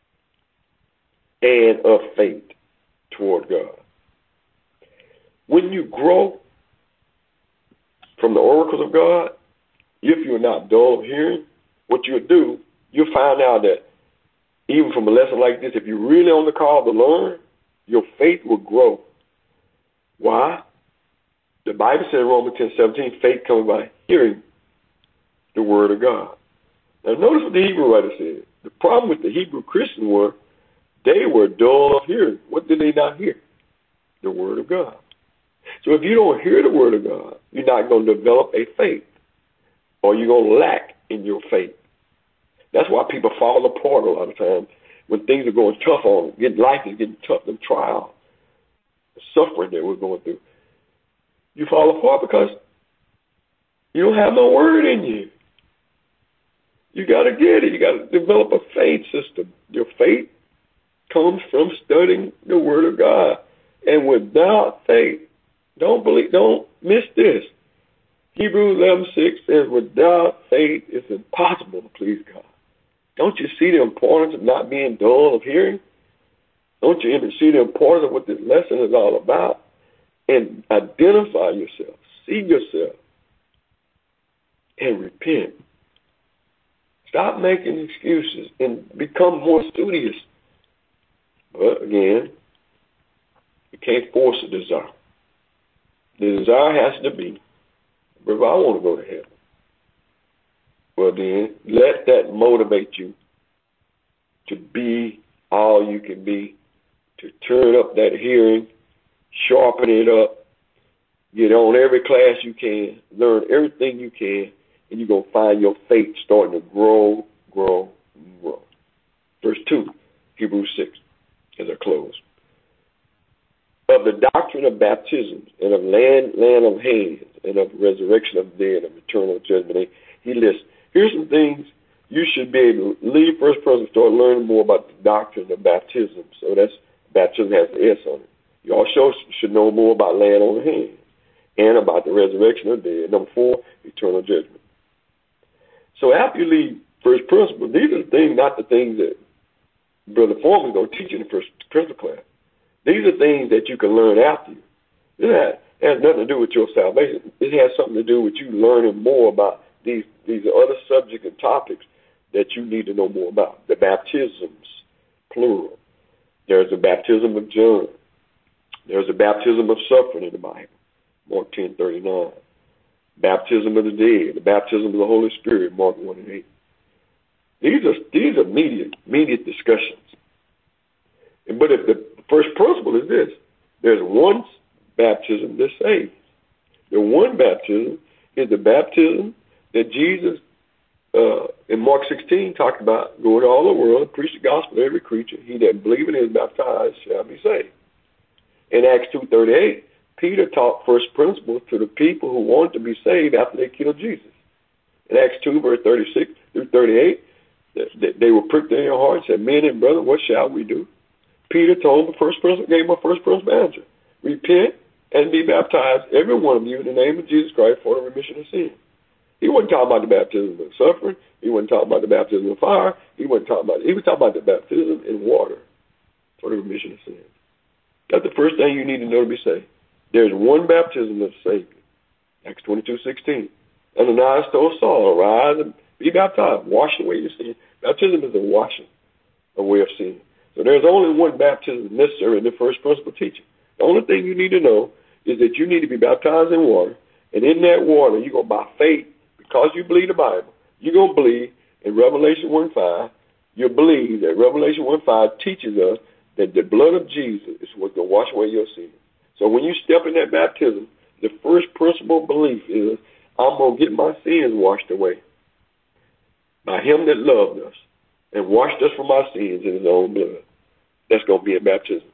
and of faith toward God. When you grow from the oracles of God, if you're not dull of hearing, what you'll do, you'll find out that even from a lesson like this, if you're really on the call to learn, your faith will grow. Why? The Bible says in Romans 10:17, faith comes by hearing the word of God. Now notice what the Hebrew writer said. The problem with the Hebrew Christians were they were dull of hearing. What did they not hear? The word of God. So if you don't hear the word of God, you're not going to develop a faith, or you're going to lack in your faith. That's why people fall apart a lot of times when things are going tough on them. Life is getting tough, the trial, the suffering that we're going through. You fall apart because you don't have no word in you. You got to get it. You got to develop a faith system. Your faith comes from studying the word of God. And without faith, don't miss this. Hebrews 11:6 says, without faith, it's impossible to please God. Don't you see the importance of not being dull of hearing? Don't you even see the importance of what this lesson is all about? And identify yourself, see yourself, and repent. Stop making excuses and become more studious. But again, you can't force a desire. The desire has to be, but if I want to go to heaven, well then, let that motivate you to be all you can be, to turn up that hearing, sharpen it up, get on every class you can, learn everything you can, and you're going to find your faith starting to grow. Verse 2, Hebrews 6, as I close. Of the doctrine of baptisms and of land of hands and of resurrection of the dead and eternal judgment, he lists, here's some things you should be able to leave first person, start learning more about the doctrine of baptism. So that's, baptism has the S on it. You also should know more about laying on the hands and about the resurrection of the dead. Number 4, eternal judgment. So after you leave first principle, these are the things, not the things that Brother Foreman is going to teach you in the first principle class. These are things that you can learn after you. It has nothing to do with your salvation. It has something to do with you learning more about these other subjects and topics that you need to know more about. The baptisms, plural. There's the baptism of John. There's a baptism of suffering in the Bible. Mark 10:39. Baptism of the dead, the baptism of the Holy Spirit, Mark 1:8. These are immediate discussions. But if the first principle is this, there's one baptism that saves. The one baptism is the baptism that Jesus in Mark 16 talked about, go to all the world and preach the gospel to every creature. He that believeth and is baptized shall be saved. In Acts 2:38, Peter taught first principles to the people who wanted to be saved after they killed Jesus. In Acts 2, verse 36 through 38, they were pricked in their hearts and said, men and brethren, what shall we do? Peter told them the first principle, gave them a first principle answer. Repent and be baptized, every one of you, in the name of Jesus Christ for the remission of sin. He wasn't talking about the baptism of suffering. He wasn't talking about the baptism of fire. He was talking about the baptism in water for the remission of sin. That's the first thing you need to know to be saved. There's one baptism that saves you. Acts 22:16. Ananias told Saul, arise and be baptized, wash away your sin. Baptism is a washing away of sin. So there's only one baptism necessary in the first principle teaching. The only thing you need to know is that you need to be baptized in water, and in that water you go by faith, because you believe the Bible, you're going to believe in Revelation 1:5, you believe that Revelation 1:5 teaches us that the blood of Jesus is what's going to wash away your sins. So when you step in that baptism, the first principle belief is, I'm going to get my sins washed away by him that loved us and washed us from our sins in his own blood. That's going to be a baptism.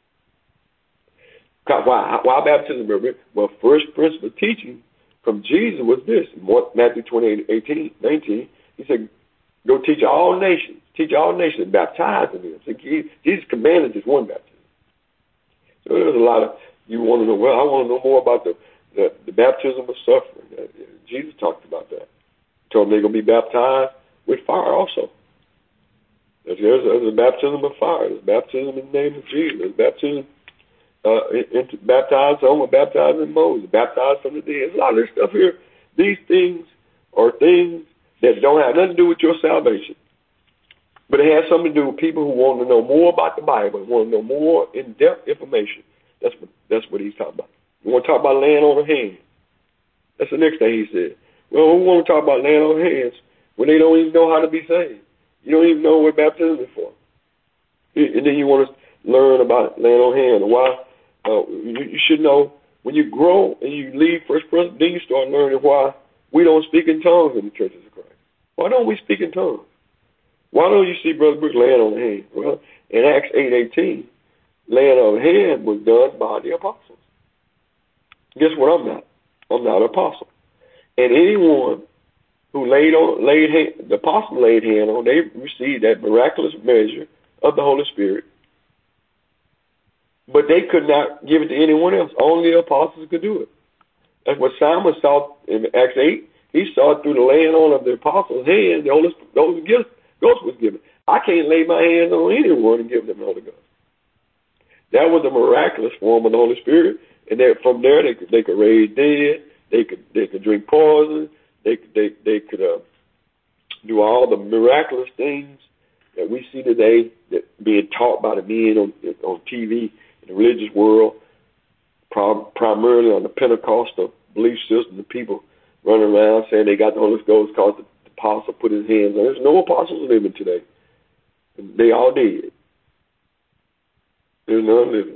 Why baptism, brother? Well, first principle teaching from Jesus was this. In Matthew 28:19, he said, go teach all nations, baptize in them. So Jesus commanded this one baptism. So there's a lot of, you want to know, well, I want to know more about the baptism of suffering. Jesus talked about that. He told them they're going to be baptized with fire also. There's a baptism of fire. There's baptism in the name of Jesus. There's baptism baptized on, baptized in Moses, baptized from the dead. There's a lot of this stuff here. These things are things that don't have nothing to do with your salvation. But it has something to do with people who want to know more about the Bible, want to know more in-depth information. That's what he's talking about. We want to talk about laying on of hands. That's the next thing he said. Well, we want to talk about laying on hands when they don't even know how to be saved. You don't even know what baptism is for. And then you want to learn about laying on hands. Why? You should know when you grow and you leave first principle, then you start learning why we don't speak in tongues in the churches of Christ. Why don't we speak in tongues? Why don't you see Brother Brick laying on hands? Well, in Acts 8:18, laying on hands was done by the apostles. Guess what I'm not? I'm not an apostle. And anyone who the apostle laid hand on, they received that miraculous measure of the Holy Spirit. But they could not give it to anyone else. Only the apostles could do it. That's what Simon saw in Acts 8. He saw it through the laying on of the apostles' hands. Those ghost was given. I can't lay my hands on anyone and give them the Holy Ghost. That was a miraculous form of the Holy Spirit. And from there, they could raise dead. They could drink poison. They could do all the miraculous things that we see today that being taught by the men on TV in the religious world, primarily on the Pentecostal belief system. The people running around saying they got the Holy Ghost because the apostle put his hands on. There's no apostles living today. They all dead. There's none living.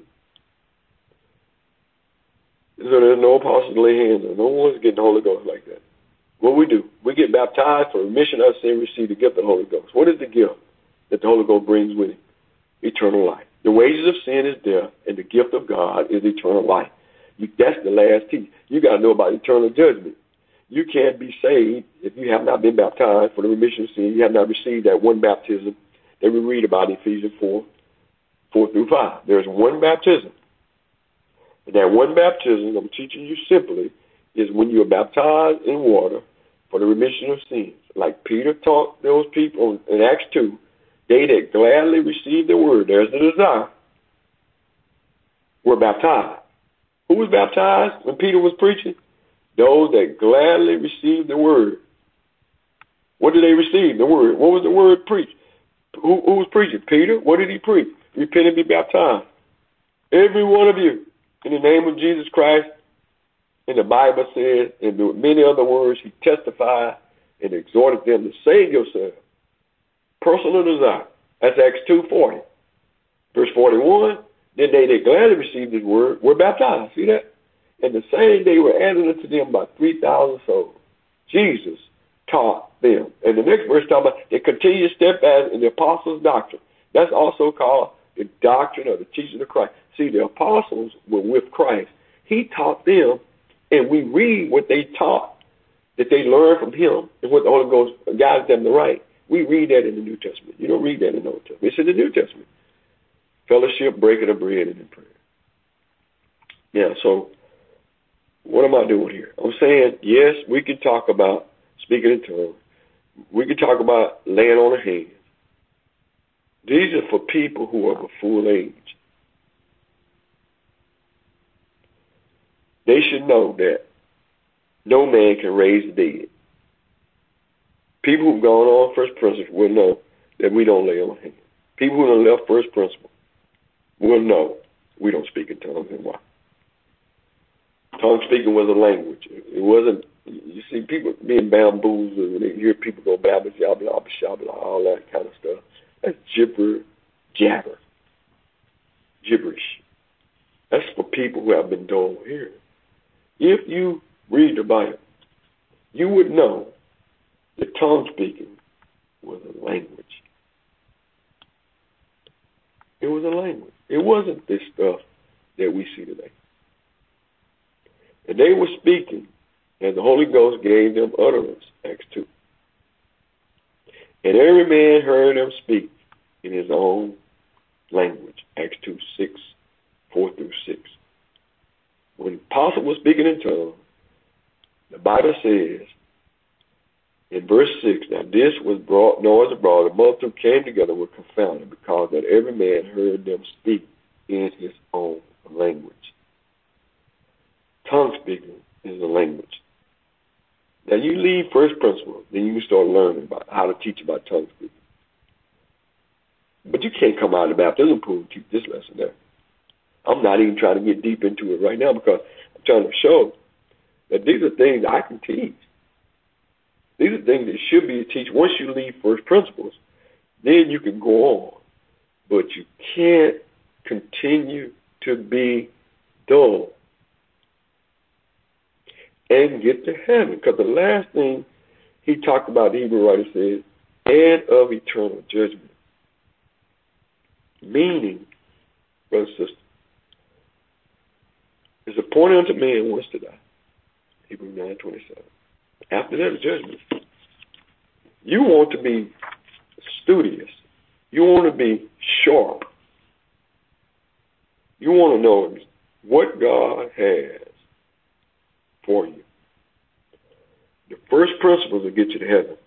So there's no apostles to lay hands on. No one's getting the Holy Ghost like that. What we do, we get baptized for remission of sin, receive the gift of the Holy Ghost. What is the gift that the Holy Ghost brings with it? Eternal life. The wages of sin is death, and the gift of God is eternal life. That's the last teaching. You got to know about eternal judgment. You can't be saved if you have not been baptized for the remission of sin. You have not received that one baptism that we read about in Ephesians 4:4-5. There's one baptism. And that one baptism, I'm teaching you simply, is when you are baptized in water for the remission of sins. Like Peter taught those people in Acts 2, they that gladly received the word, there's the desire, were baptized. Who was baptized when Peter was preaching? Those that gladly received the word. What did they receive? The word. What was the word preached? Who was preaching? Peter. What did he preach? Repent and be baptized. Every one of you, in the name of Jesus Christ, And the Bible says, and with many other words, he testified and exhorted them to save yourself. Personal desire. That's Acts 2:40. Verse 41, then they that gladly received his word were baptized. See that? And the same day were added unto them about 3,000 souls. Jesus taught them. And the next verse talks about they continue steadfast in the apostles' doctrine. That's also called the doctrine of the teaching of Christ. See, the apostles were with Christ. He taught them, and we read what they taught, that they learned from him, and what the Holy Ghost guided them to write. We read that in the New Testament. You don't read that in the Old Testament. It's in the New Testament. Fellowship, breaking of bread, and in prayer. Yeah, so what am I doing here? I'm saying, yes, we can talk about speaking in tongues. We can talk about laying on the hands. These are for people who are of full age. They should know that no man can raise the dead. People who've gone on first principles will know that we don't lay on hands. People who have left first principles will know we don't speak in tongues and why. Tongue speaking was a language. It wasn't, you see, people being bamboozled when they hear people go babble, shabba, shabba, all that kind of stuff. That's jabber, gibberish. That's for people who have been dull of hearing. If you read the Bible, you would know that tongue speaking was a language. It was a language. It wasn't this stuff that we see today. And they were speaking, and the Holy Ghost gave them utterance, Acts 2. And every man heard them speak in his own language, Acts 2, 6, 4 through 6. When the apostle was speaking in tongues, the Bible says, in verse 6, now this was brought, noise abroad, the multitude came together and were confounded, because that every man heard them speak in his own language. Tongue speaking is a language. Now you leave first principles, then you start learning about how to teach about tongue speaking. But you can't come out of the baptism pool and teach this lesson there. I'm not even trying to get deep into it right now because I'm trying to show that these are things I can teach. These are things that should be taught. Once you leave first principles, then you can go on. But you can't continue to be dull and get to heaven. Because the last thing he talked about, the Hebrew writer says, and of eternal judgment. Meaning, brother and sister, it's appointed unto man once to die. Hebrews 9:27. After that is judgment. You want to be studious. You want to be sharp. You want to know what God has for you. The first principles will get you to heaven.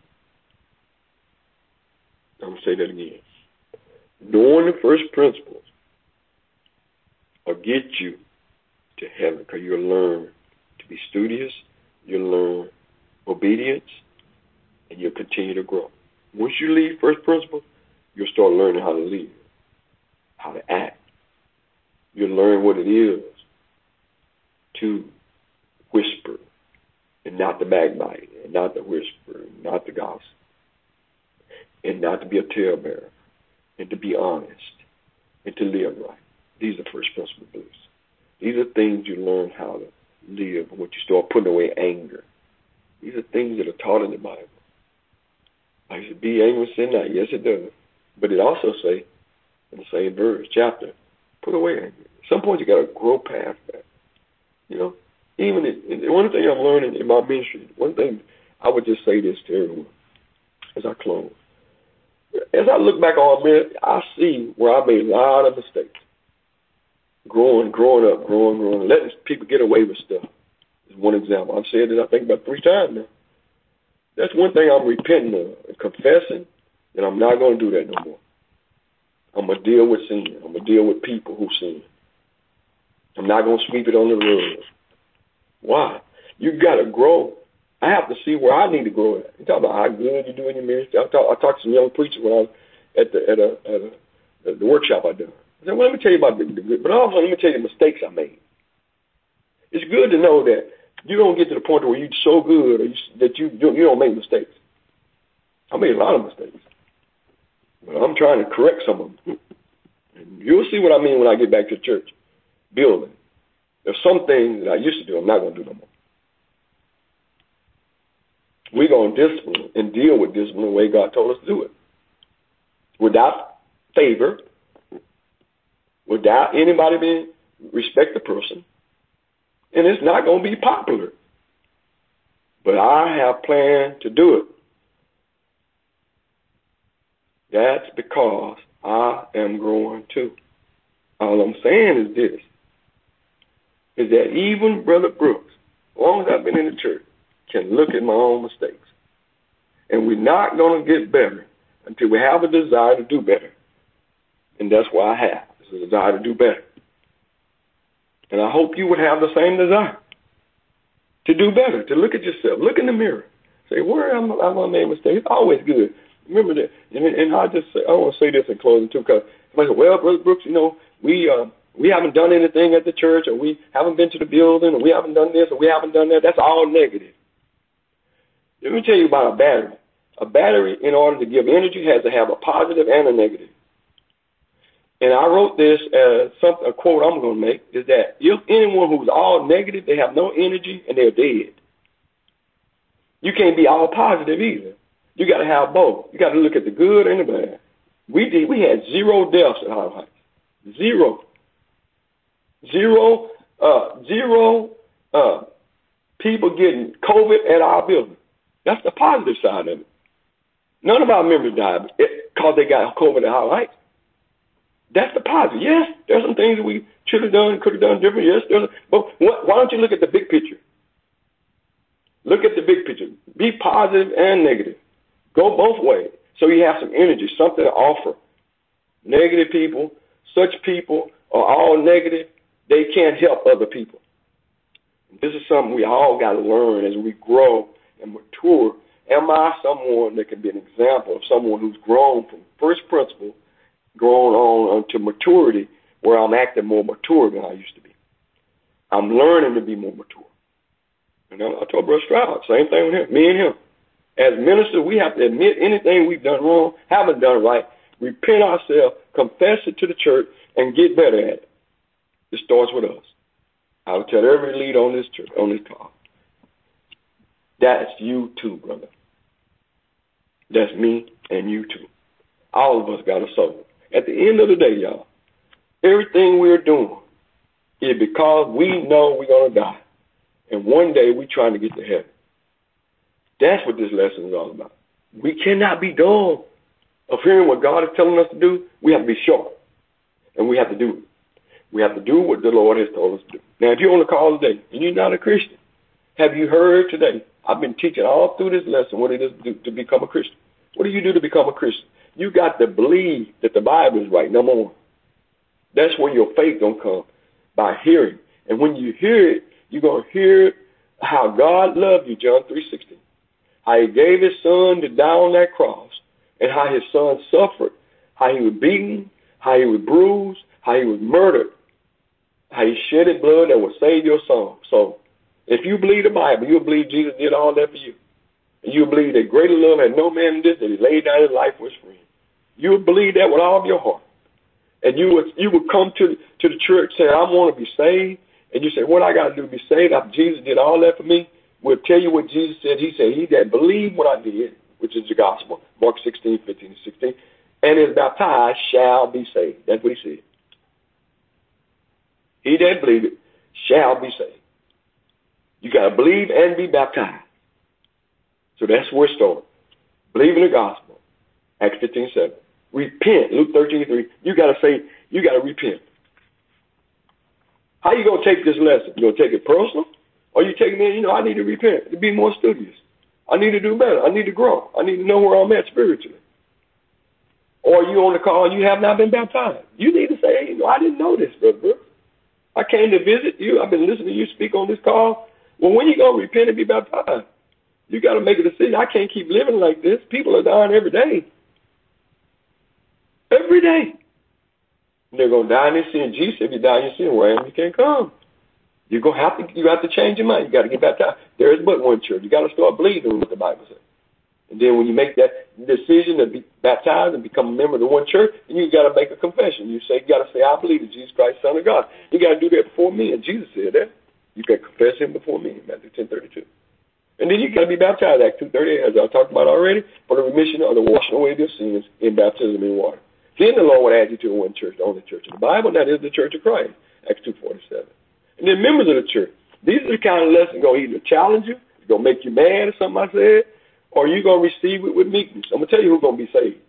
I'm going to say that again. Knowing the first principles will get you to heaven because you'll learn to be studious, you'll learn obedience, and you'll continue to grow. Once you leave first principles, you'll start learning how to live, how to act. You'll learn what it is to whisper and not to backbite, and not to whisper, and not to gossip, and not to be a talebearer, and to be honest, and to live right. These are first principle beliefs. These are things you learn how to live when you start putting away anger. These are things that are taught in the Bible. I said, be angry and sin not. Yes, it does. But it also say, in the same verse, chapter, put away anger. At some point, you got to grow past that. You know, even one thing I'm learning in my ministry, one thing I would just say this to everyone as I close. As I look back on it, I see where I made a lot of mistakes. Growing up, letting people get away with stuff is one example. I've said it, I think, about 3 times now. That's one thing I'm repenting of and confessing, and I'm not going to do that no more. I'm going to deal with sin. I'm going to deal with people who sin. I'm not going to sweep it under the rug. Why? You got to grow. I have to see where I need to grow at. You talk about how good you do in your ministry. I talked to some young preachers when I was at the workshop I done. I said, well, let me tell you about the good, but also let me tell you the mistakes I made. It's good to know that You don't get to the point where you're so good that you don't make mistakes. I made a lot of mistakes. But I'm trying to correct some of them. And you'll see what I mean when I get back to the church building. There's some things that I used to do I'm not going to do no more. We're going to discipline and deal with discipline the way God told us to do it. Without favor, without anybody being respect the person. And it's not going to be popular. But I have planned to do it. That's because I am growing too. All I'm saying is this, is that even Brother Brooks, as long as I've been in the church, can look at my own mistakes. And we're not going to get better until we have a desire to do better. And that's what I have, is a desire to do better. And I hope you would have the same desire to do better, to look at yourself, look in the mirror, say, where am I made mistakes? It's always good. Remember that. And I want to say this in closing too, because somebody said, well, Brother Brooks, we haven't done anything at the church, or we haven't been to the building, or we haven't done this, or we haven't done that. That's all negative. Let me tell you about a battery. A battery, in order to give energy, has to have a positive and a negative. And I wrote this as a quote I'm going to make, is that if anyone who's all negative, they have no energy, and they're dead. You can't be all positive either. You got to have both. You got to look at the good and the bad. We had 0 deaths at Highland Heights. 0. 0 people getting COVID at our building. That's the positive side of it. None of our members died because they got COVID at Highland Heights. That's the positive. Yes, there's some things that we should have done, could have done different. Yes, but why don't you look at the big picture? Look at the big picture. Be positive and negative. Go both ways so you have some energy, something to offer. Negative people, such people are all negative. They can't help other people. This is something we all got to learn as we grow and mature. Am I someone that can be an example of someone who's grown from first principle, grown on to maturity, where I'm acting more mature than I used to be? I'm learning to be more mature. And I told Brother Stroud, same thing with him, me and him. As ministers, we have to admit anything we've done wrong, haven't done right, repent ourselves, confess it to the church, and get better at it. It starts with us. I will tell every leader on this church, on this call, that's you too, brother. That's me and you too. All of us got a soul. At the end of the day, y'all, everything we're doing is because we know we're going to die. And one day we're trying to get to heaven. That's what this lesson is all about. We cannot be dull of hearing what God is telling us to do. We have to be sharp. And we have to do it. We have to do what the Lord has told us to do. Now, if you're on the call today and you're not a Christian, have you heard today? I've been teaching all through this lesson what it is to become a Christian. What do you do to become a Christian? You got to believe that the Bible is right, number one. That's where your faith going to come, by hearing. And when you hear it, you're going to hear how God loved you, John 3:16. How he gave his son to die on that cross, and how his son suffered, how he was beaten, how he was bruised, how he was murdered, how he shedded blood that would save your soul. So if you believe the Bible, you'll believe Jesus did all that for you. And you'll believe that greater love had no man than this, that he laid down his life for his friend. You'll believe that with all of your heart. And you would come to the church saying, I want to be saved. And you say, what I got to do to be saved? After Jesus did all that for me, we'll tell you what Jesus said. He said, he that believed what I did, which is the gospel, Mark 16:15-16, and is baptized shall be saved. That's what he said. He that believed shall be saved. You got to believe and be baptized. So that's where it started. Believe in the gospel. Acts 15:7. Repent. Luke 13:3. You got to say, you got to repent. How you going to take this lesson? You going to take it personal? Or you taking it, I need to repent, to be more studious. I need to do better. I need to grow. I need to know where I'm at spiritually. Or you on the call and you have not been baptized. You need to say, I didn't know this, brother. I came to visit you. I've been listening to you speak on this call. Well, when you going to repent and be baptized? You got to make a decision. I can't keep living like this. People are dying every day. Every day. They're going to die in their sin. Jesus said, if you die in your sin, where I am, you can't come. You have to change your mind. You got to get baptized. There is but one church. You got to start believing what the Bible says. And then when you make that decision to be baptized and become a member of the one church, then you got to make a confession. You got to say, I believe in Jesus Christ, Son of God. You got to do that before me. And Jesus said that. You can confess him before me, Matthew 10:32. And then you got to be baptized, Acts 2:38, as I talked about already, for the remission of the washing away of your sins in baptism in water. Then the Lord will add you to the one church, the only church in the Bible, and that is the Church of Christ, Acts 2:47. And then members of the church. These are the kind of lessons going to either challenge you, it's going to make you mad or something I said, or you're going to receive it with meekness. I'm going to tell you who's going to be saved.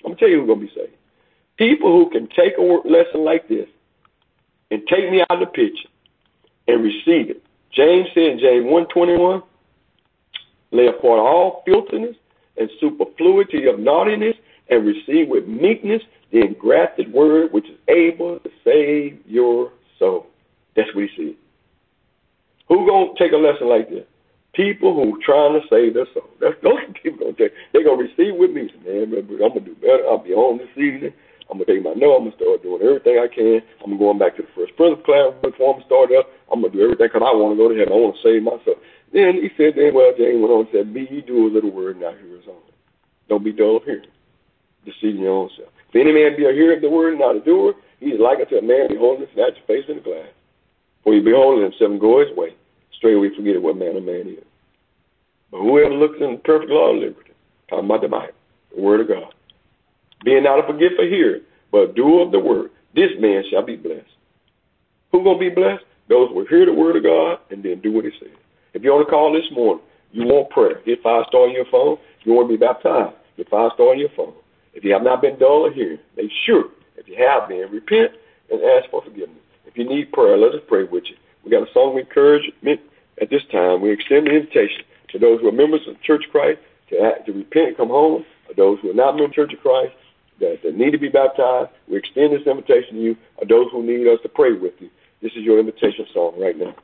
People who can take a lesson like this and take me out of the picture and receive it. James said in James 1:21, lay apart all filthiness and superfluity of naughtiness and receive with meekness the engrafted word which is able to save your soul. That's what he said. Who going to take a lesson like this? People who trying to save their soul. Those people going to take. They're going to receive with me. Man, I'm going to do better. I'll be on this evening. I'm going to take my note. I'm going to start doing everything I can. I'm going back to the first principle class before I'm started up. I'm going to do everything because I want to go to heaven. I want to save myself. Then he said, James went on and said, be ye doers of the word, not hearers only. Don't be dull of hearing. Deceiving your own self. If any man be a hearer of the word, not a doer, he is like unto a man beholding his natural face in the glass. For he beholding himself and go his way, straightway forget what man a man is. But whoever looks in the perfect law of liberty, talking about the Bible, the word of God, being not a forgetful hearer, but a doer of the word, this man shall be blessed. Who's going to be blessed? Those who hear the word of God and then do what he says. If you're on the call this morning, you want prayer. Hit 5-star on your phone. You want to be baptized. Hit 5-star on your phone. If you have not been dull of hearing, make sure. If you have been, repent and ask for forgiveness. If you need prayer, let us pray with you. We got a song of encouragement at this time. We extend the invitation to those who are members of the Church of Christ to repent and come home, or those who are not members of the Church of Christ that need to be baptized. We extend this invitation to you, or those who need us to pray with you. This is your invitation song right now.